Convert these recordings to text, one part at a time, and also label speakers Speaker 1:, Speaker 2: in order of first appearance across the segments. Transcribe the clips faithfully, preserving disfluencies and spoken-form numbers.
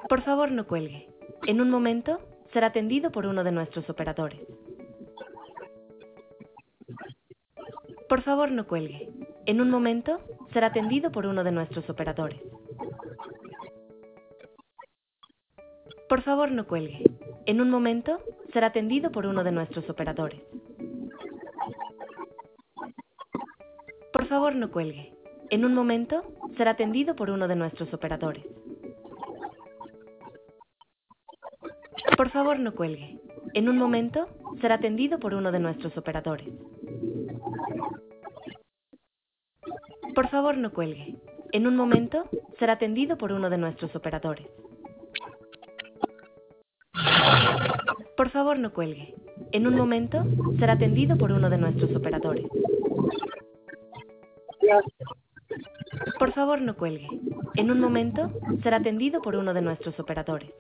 Speaker 1: Por favor, no cuelgue. En un momento, será atendido por uno de nuestros operadores. Por favor, no cuelgue. En un momento, será atendido por uno de nuestros operadores. Por favor, no cuelgue. En un momento, será atendido por uno de nuestros operadores. Por favor, no cuelgue. En un momento, será atendido por uno de nuestros operadores. Por favor, no cuelgue. En un momento, será atendido por uno de nuestros operadores. Por favor, no cuelgue. En un momento, será atendido por uno de nuestros operadores. Por favor, no cuelgue. En un momento, será atendido por uno de nuestros operadores. Por favor, no cuelgue. En un momento, será atendido por uno de nuestros operadores.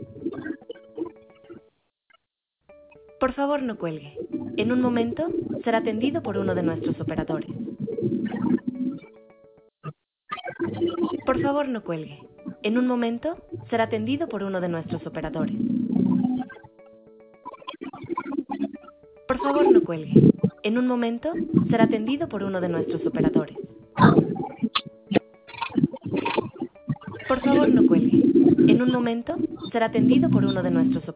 Speaker 1: Por favor, no cuelgue. En un momento, será atendido por uno de nuestros operadores. Por favor, no cuelgue. En un momento, será atendido por uno de nuestros operadores. Por favor, no cuelgue. En un momento, será atendido por uno de nuestros operadores. Por favor, no cuelgue. En un momento, será atendido por uno de nuestros operadores.